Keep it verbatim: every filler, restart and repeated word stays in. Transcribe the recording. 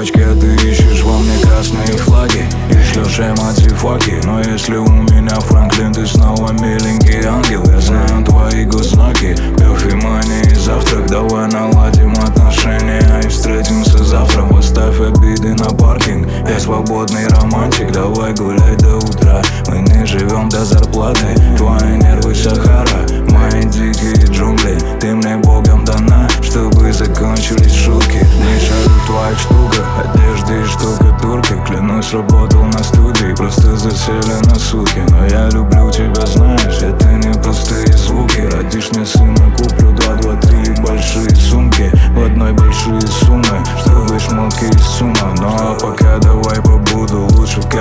девочке, а ты ищешь во мне красные флаги и шлешь эмодзи-факи. Но если у меня Франклин, ты снова миленький ангел. Я знаю твои госзнаки, кофемания и завтрак. Давай наладим отношения и встретимся завтра. Поставь обиды на паркинг, я свободный романтик. Давай гулять до утра, мы не живем до зарплаты. Твои нервы Сахара, мои дикие джунгли. Ты мне богом дана, чтобы закончились шутки. Не шарю в твоих штуках, одежды и штукатурки. Клянусь, работал на студии, просто засели на сутки. Но я люблю тебя, знаешь, это не простые звуки. Родишь мне сына, куплю два, два, три большие сумки. В одной большие суммы, чтобы шмотки и сумма. Ну а пока давай побуду лучше в